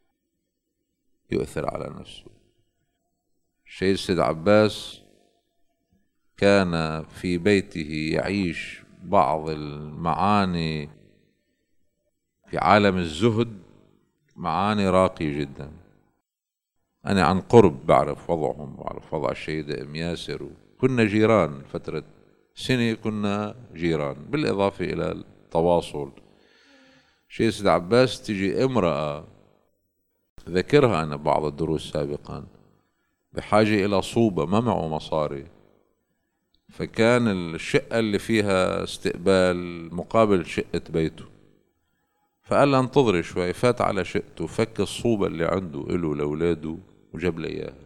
يؤثر على نفسه. الشيخ سيد عباس كان في بيته يعيش بعض المعاني في عالم الزهد، معاني راقية جدا. أنا عن قرب بعرف وضعهم، بعرف وضع الشهيدة أم ياسر، كنا جيران فترة سنة، كنا جيران بالإضافة إلى التواصل. شيخ سيد عباس تجي امرأة، ذكرها أنا بعض الدروس سابقا، بحاجة إلى صوبة، ما معه مصاري، فكان الشقة اللي فيها استقبال مقابل شقة بيته، فقال لها انتظري شوي. فات على شقته، فك الصوبة اللي عنده إله لأولاده وجاب لي إياها.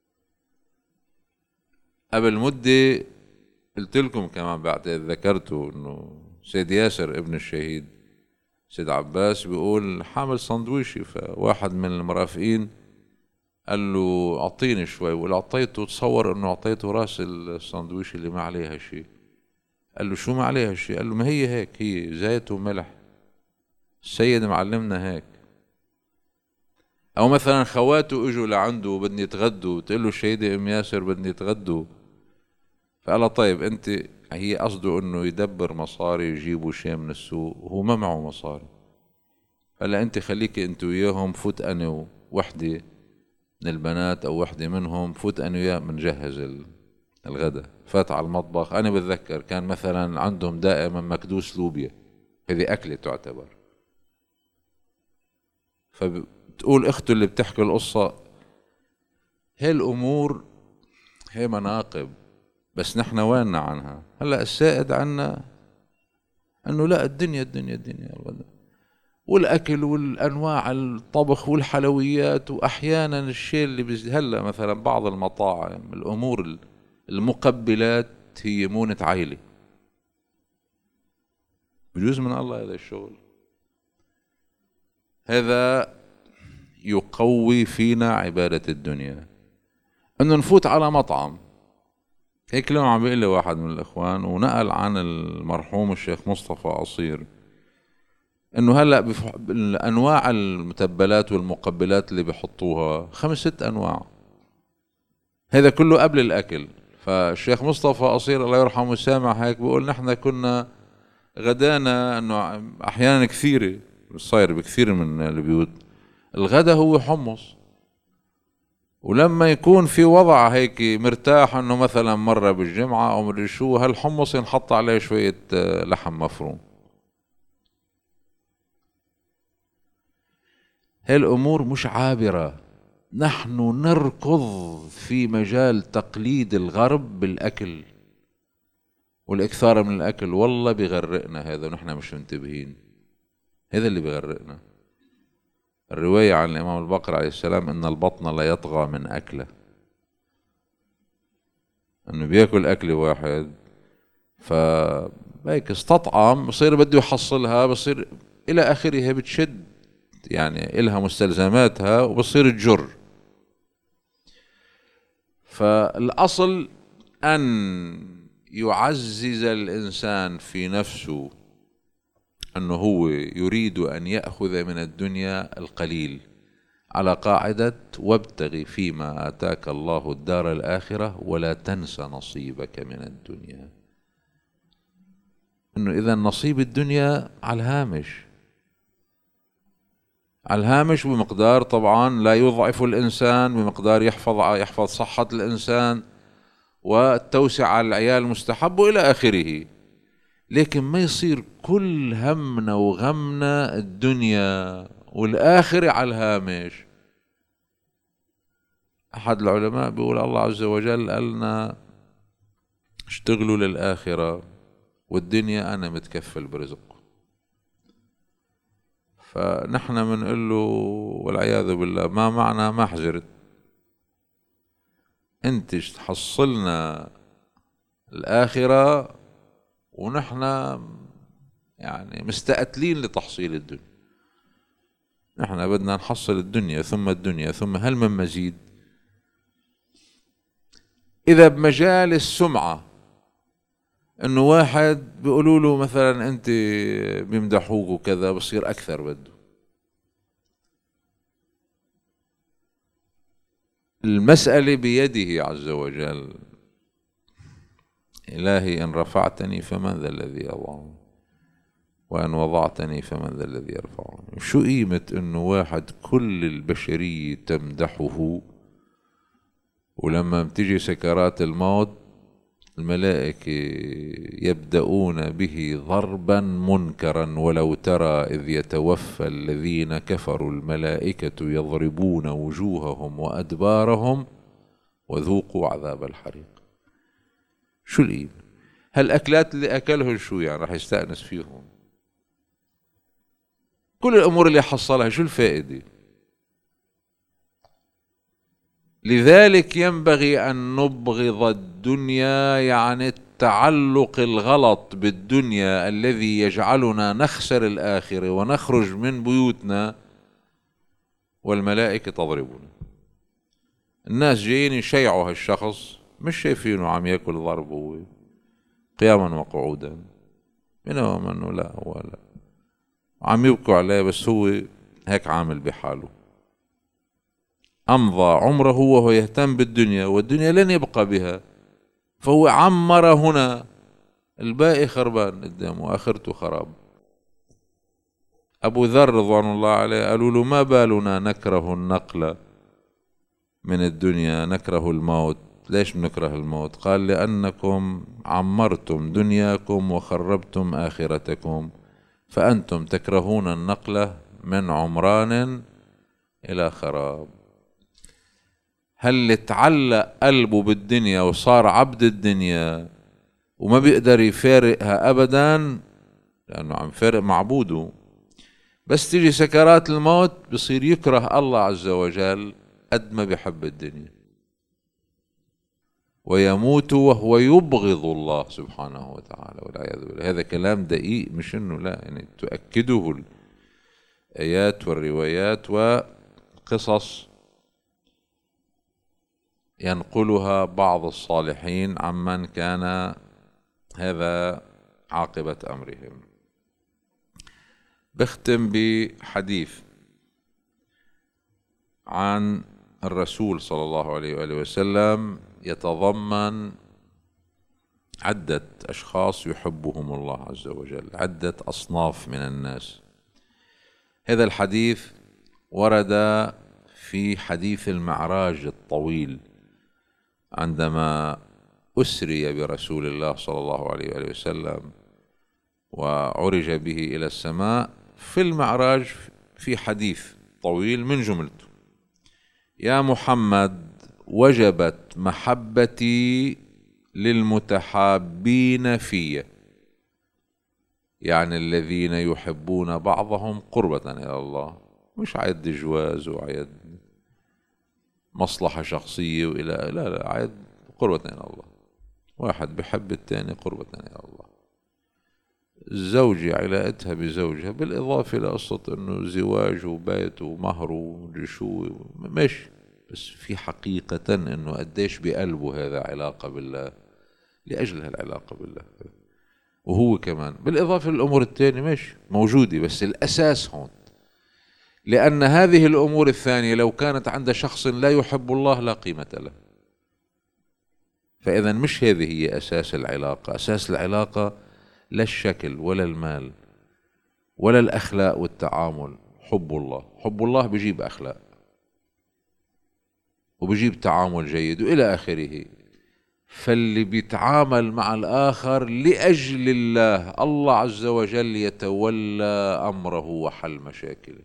قبل مدة قلت لكم كمان بعتقد ذكرته إنه سيد ياسر ابن الشهيد سيد عباس بيقول حامل سندويشي، فواحد من المرافقين قال له أعطيني شوي، ولا أعطيته تصور إنه أعطيته راس السندويش اللي ما عليها شيء. قال له شو ما عليها شيء؟ قال له ما هي هيك، هي زيت وملح، السيد معلمنا هيك. أو مثلا خواته إجوا لعنده بدني يتغدوا، تقول له الشهيدة أم ياسر بدني يتغدوا، فقال له طيب أنت هي قصده انه يدبر مصاري يجيبوا شيء من السوق وهو ما معه مصاري. هلا انت خليك انت وياهم، فوت انا ووحده من البنات او وحده منهم، فوت انا وياه بنجهز الغداء. فات على المطبخ، انا بتذكر كان مثلا عندهم دائما مكدوس لوبيا، هذه اكله تعتبر. فبتقول اخته اللي بتحكي القصه هي الامور، هي مناقب، بس نحن ويننا عنها؟ هلا السائد عنا انه لا، الدنيا الدنيا الدنيا الغداء والاكل والانواع الطبخ والحلويات، واحيانا الشيء اللي هلا مثلا بعض المطاعم الامور المقبلات هي مونة عائلة. بجوز من الله هذا الشغل، هذا يقوي فينا عبادة الدنيا. انه نفوت على مطعم هيك. اليوم عم بيقول لي واحد من الاخوان ونقل عن المرحوم الشيخ مصطفى قصير انه هلا انواع المتبلات والمقبلات اللي بيحطوها 5 6 انواع، هذا كله قبل الاكل. فالشيخ مصطفى قصير الله يرحمه سامع هيك بيقول نحن كنا غدانا انه احيانا كثيره صاير بكثير من البيوت الغدا هو حمص، ولما يكون في وضع هيك مرتاح انه مثلا مرة بالجمعة او مدري شو، هالحمص ينحط عليه شوية لحم مفروم. هاي الامور مش عابرة. نحن نركض في مجال تقليد الغرب بالاكل والاكثار من الاكل، والله بغرقنا هذا ونحن مش منتبهين. هذا اللي بغرقنا. الرواية عن الامام الباقر عليه السلام ان البطن لا يطغى من اكله، انه بياكل اكل واحد فهيك استطعم بصير بده يحصلها، بصير الى اخره بتشد، يعني الها مستلزماتها وبصير تجر. فالاصل ان يعزز الانسان في نفسه انه هو يريد ان ياخذ من الدنيا القليل، على قاعدة وابتغ فيما آتاك الله الدار الآخرة ولا تنس نصيبك من الدنيا. إنه إذا نصيب الدنيا على الهامش، على الهامش، بمقدار طبعا لا يضعف الإنسان، بمقدار يحفظ صحة الإنسان والتوسع على العيال المستحب وإلى آخره. لكن ما يصير كل همنا وغمنا الدنيا والآخرة على الهامش. أحد العلماء بيقول الله عز وجل قال لنا اشتغلوا للآخرة والدنيا أنا متكفل برزق. فنحن بنقول له والعياذ بالله ما معنى ما حزرت، أنت تحصلنا الآخرة ونحن يعني مستقتلين لتحصيل الدنيا. نحن بدنا نحصل الدنيا ثم الدنيا ثم هل من مزيد. إذا بمجال السمعة إنه واحد بيقولوا له مثلا أنت بيمدحوك وكذا، بصير أكثر بده. المسألة بيده عز وجل. إلهي إن رفعتني فمن ذا الذي يضعني، وإن وضعتني فمن ذا الذي يرفعني. شو قيمة إنه واحد كل البشرية تمدحه، ولما بتجي سكرات الموت الملائكة يبدأون به ضربا منكرا ولو ترى إذ يتوفى الذين كفروا الملائكة يضربون وجوههم وأدبارهم وذوقوا عذاب الحريق. شو القيمة؟ هالأكلات اللي أكلهم شو يعني رح يستأنس فيهم؟ كل الأمور اللي حصلها شو الفائدة؟ لذلك ينبغي أن نبغض الدنيا، يعني التعلق الغلط بالدنيا الذي يجعلنا نخسر الآخرة ونخرج من بيوتنا والملائكة تضربنا. الناس جايين يشيعوا هالشخص مش شايفينه عم ياكل ضرب هو قياما وقعودا، منهم انه لا هو لا عم يبكوا عليه، بس هو هيك عامل بحاله. أمضى عمره وهو يهتم بالدنيا، والدنيا لن يبقى بها، فهو عمر هنا الباقي خربان قدامه، آخرته خراب. أبو ذر رضوان الله عليه قالوا له: ما بالنا نكره النقل من الدنيا، نكره الموت. ليش نكره الموت؟ قال: لأنكم عمرتم دنياكم وخربتم آخرتكم، فأنتم تكرهون النقلة من عمران إلى خراب. هل تعلق قلبه بالدنيا وصار عبد الدنيا وما بيقدر يفارقها أبدا، لأنه عم فارق معبوده، بس تيجي سكرات الموت بصير يكره الله عز وجل قد ما بيحب الدنيا، ويموت وهو يبغض الله سبحانه وتعالى والعياذ بالله. هذا كلام دقيق، مش انه لا، يعني تؤكده الآيات والروايات وقصص ينقلها بعض الصالحين عمن كان هذا عاقبة أمرهم. بختم بحديث عن الرسول صلى الله عليه وآله وسلم يتضمن عدة أشخاص يحبهم الله عز وجل، عدة أصناف من الناس. هذا الحديث ورد في حديث المعراج الطويل، عندما أسري برسول الله صلى الله عليه وآله وسلم وعرج به إلى السماء. في المعراج في حديث طويل من جملته: يا محمد، وجبت محبتي للمتحابين في، يعني الذين يحبون بعضهم قربة إلى الله، مش عيد جواز وعيد مصلحة شخصية وإلى لا عيد قربة إلى الله. واحد بحب الثاني قربة إلى الله. الزوجة علاقتها بزوجها، بالإضافة لقصة إنه زواج وبيت ومهر ومدري شو، ماشي، بس في حقيقة إنه قديش بقلبه هذا علاقة بالله، لأجل هالعلاقة بالله، وهو كمان بالإضافة للأمور الثانية ماشي موجودة، بس الأساس هون. لأن هذه الأمور الثانية لو كانت عند شخص لا يحب الله لا قيمة له. فإذا مش هذه هي أساس العلاقة. أساس العلاقة لا الشكل ولا المال ولا الأخلاق والتعامل، حب الله. حب الله بيجيب أخلاق وبيجيب تعامل جيد وإلى آخره. فاللي بيتعامل مع الآخر لأجل الله، الله عز وجل يتولى أمره وحل مشاكله.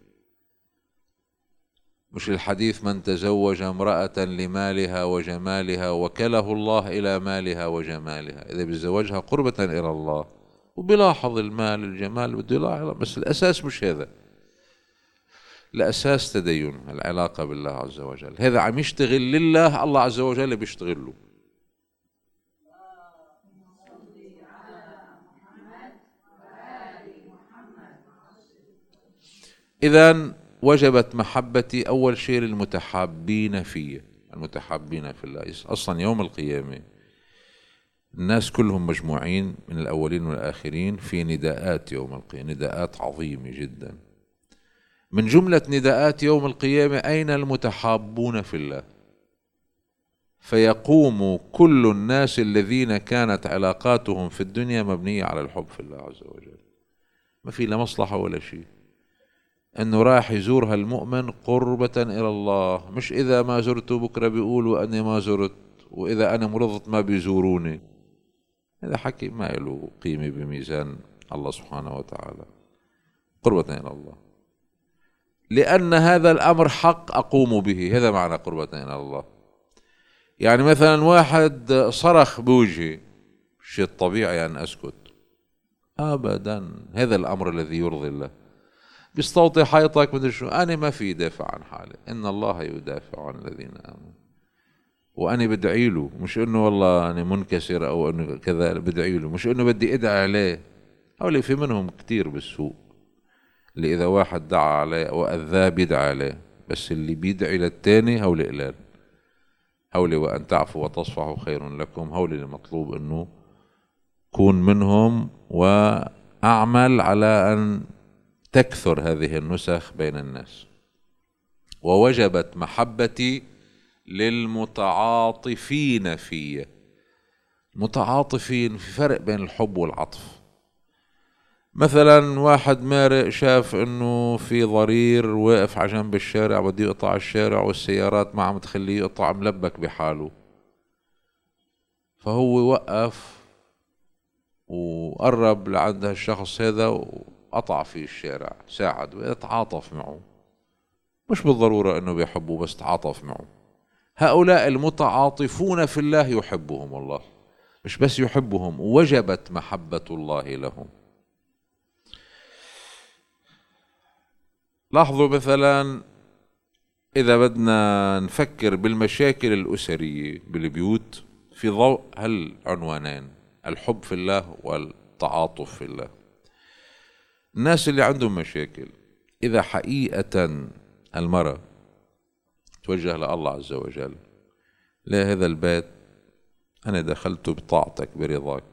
مش الحديث: من تزوج امرأة لمالها وجمالها وكله الله إلى مالها وجمالها. إذا بيتزوجها قربة إلى الله وبيلاحظ المال الجمال بده يلاحظ، بس الأساس مش هذا. الأساس تدين، العلاقة بالله عز وجل. هذا عم يشتغل لله، الله عز وجل بيشتغل له. إذن وجبت محبتي أول شيء للمتحابين في، المتحابين في الله. أصلا يوم القيامة الناس كلهم مجموعين من الأولين والآخرين في نداءات يوم القيامة، نداءات عظيمة جدا. من جملة نداءات يوم القيامة: أين المتحابون في الله؟ فيقوم كل الناس الذين كانت علاقاتهم في الدنيا مبنية على الحب في الله عز وجل، ما في لا مصلحة ولا شيء، انه راح يزورها المؤمن قربة الى الله، مش اذا ما زرته بكرة بيقولوا اني ما زرت، واذا انا مرضت ما بيزوروني. هذا حكي ما له قيمة بميزان الله سبحانه وتعالى. قربة الى الله، لان هذا الامر حق اقوم به. هذا معنى قربة الى الله. يعني مثلا واحد صرخ بوجهي، شيء طبيعي ان اسكت؟ ابدا، هذا الامر الذي يرضي الله. بيستوطي حيطك مدري شو، أنا ما في دافع عن حالي، إن الله يدافع عن الذين آمنوا، وأنا بدعي له، مش إنه والله أنا منكسر أو إنه كذا، بدعي له، مش إنه بدي أدعي عليه. هؤلاء في منهم كتير بالسوق، اللي إذا واحد دعا عليه وأذاه بيدعي عليه، بس اللي بيدعي للتاني هؤلاء قلال. هؤلاء وأن تعفوا وتصفحوا خير لكم، هؤلاء المطلوب إنه كون منهم، وأعمل على أن تكثر هذه النسخ بين الناس. ووجبت محبتي للمتعاطفين في، متعاطفين. في فرق بين الحب والعطف. مثلا واحد مارق شاف انه في ضرير واقف على جنب الشارع بده يقطع الشارع والسيارات ما عم تخليه يقطع، ملبك بحاله، فهو وقف وقرب لعند هالشخص هذا وقطع فيه الشارع، ساعد ويتعاطف معه. مش بالضرورة انه بيحبه، بس تعاطف معه. هؤلاء المتعاطفون في الله يحبهم الله، مش بس يحبهم، وجبت محبة الله لهم. لاحظوا مثلا إذا بدنا نفكر بالمشاكل الأسرية بالبيوت في ضوء هالعنوانين، الحب في الله والتعاطف في الله. الناس اللي عندهم مشاكل، إذا حقيقة المرأة توجه لله عز وجل، لا هذا البيت أنا دخلته بطاعتك برضاك،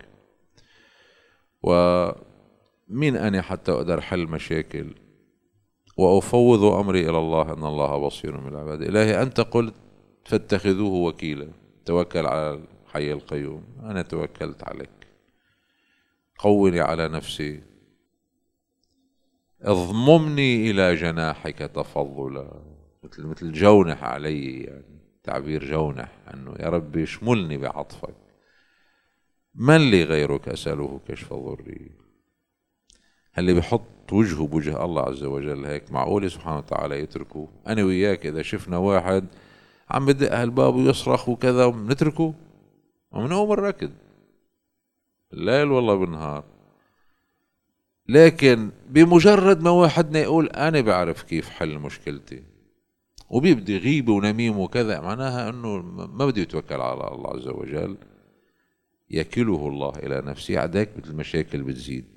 ومين أنا حتى أقدر حل مشاكل، وأفوض أمري إلى الله إن الله بصير بالعباد. إلهي أنت قلت فاتخذوه وكيلا، توكل على الحي القيوم، أنا توكلت عليك، قوني على نفسي، اضممني إلى جناحك تفضلا، مثل جونح علي، يعني تعبير جونح، أنه يا ربي اشملني بعطفك. من لي غيرك أسأله كشف ضري. اللي بيحط وجهه بوجه الله عز وجل هيك معقول سبحانه وتعالى يتركه؟ أنا وياك إذا شفنا واحد عم بدق هالباب ويصرخ وكذا نتركه؟ ومنقوم الركض الليل والله بالنهار. لكن بمجرد ما واحدنا يقول أنا بعرف كيف حل مشكلتي، وبيبدي غيبة ونميم وكذا، معناها أنه ما بده يتوكل على الله عز وجل، يكله الله إلى نفسه. عداك المشاكل بتزيد.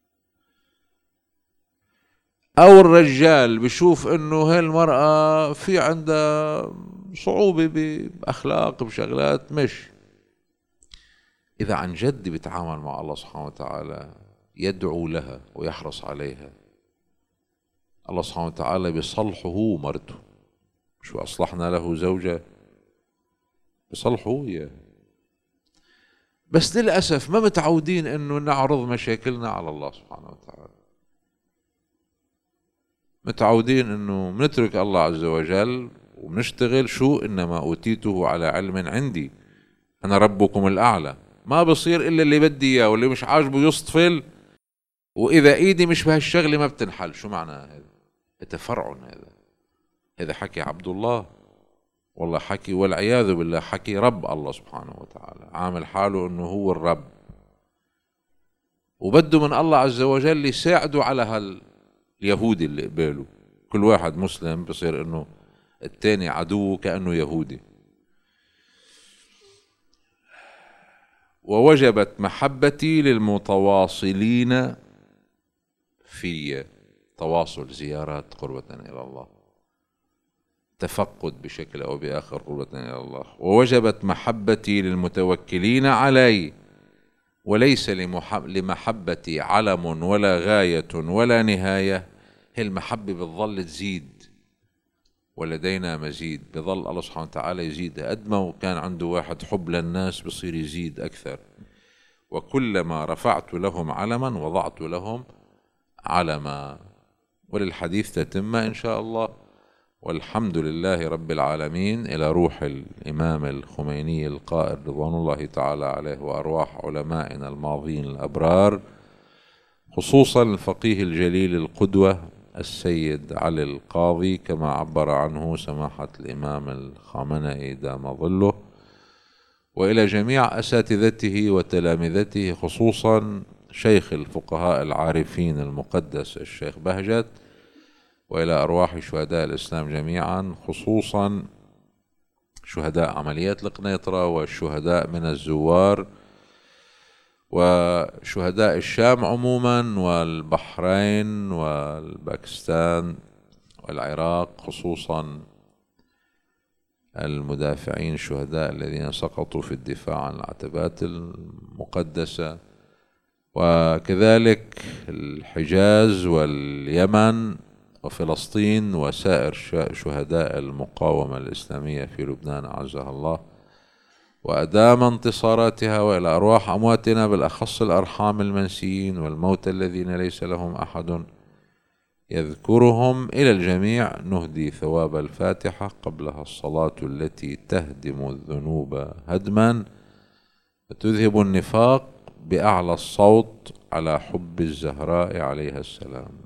أو الرجال بشوف أنه هاي المرأة في عندها صعوبة بأخلاق بشغلات، مش إذا عن جد بيتعامل مع الله سبحانه وتعالى يدعو لها ويحرص عليها، الله سبحانه وتعالى بيصلحه هو ومرته. شو أصلحنا له زوجة، بيصلحه هو إياه. بس للأسف ما متعودين أنه نعرض مشاكلنا على الله سبحانه وتعالى، متعودين أنه منترك الله عز وجل وبنشتغل شو إنما أوتيته على علم عندي، أنا ربكم الأعلى. ما بصير إلا اللي بدي إياه، واللي مش عاجبه يصطفل، وإذا إيدي مش بهالشغلة ما بتنحل. شو معنى هذا؟ تفرع. هذا حكي عبد الله، والله حكي والعياذ بالله حكي رب الله سبحانه وتعالى، عامل حاله أنه هو الرب، وبده من الله عز وجل يساعده على اليهودي اللي قباله. كل واحد مسلم بصير أنه التاني عدو كأنه يهودي. ووجبت محبتي للمتواصلين في تواصل، زيارات قربة إلى الله، تفقد بشكل أو بآخر قربة إلى الله. ووجبت محبتي للمتوكلين علي، وليس لمحبتي علم ولا غاية ولا نهاية. هي المحبة بتظل تزيد، ولدينا مزيد. بظل الله سبحانه وتعالى يزيد، قد ما كان عنده واحد حب للناس بصير يزيد أكثر. وكلما رفعت لهم علما وضعت لهم علما. وللحديث تتمة إن شاء الله. والحمد لله رب العالمين. إلى روح الإمام الخميني القائل رضوان الله تعالى عليه، وأرواح علمائنا الماضين الأبرار، خصوصا الفقيه الجليل القدوة السيد علي القاضي، كما عبر عنه سماحة الإمام الخامنئي دام ظله، وإلى جميع أساتذته وتلامذته، خصوصا شيخ الفقهاء العارفين المقدس الشيخ بهجت، وإلى أرواح شهداء الإسلام جميعا، خصوصا شهداء عمليات القنيطرة والشهداء من الزوار وشهداء الشام عموما والبحرين والباكستان والعراق، خصوصا المدافعين الشهداء الذين سقطوا في الدفاع عن العتبات المقدسة، وكذلك الحجاز واليمن وفلسطين وسائر شهداء المقاومة الإسلامية في لبنان أعزها الله. وأدام انتصاراتها وإلى أرواح أمواتنا بالأخص الأرحام المنسيين والموتى الذين ليس لهم أحد يذكرهم. إلى الجميع نهدي ثواب الفاتحة قبلها الصلاة التي تهدم الذنوب هدما وتذهب النفاق بأعلى الصوت على حب الزهراء عليها السلام.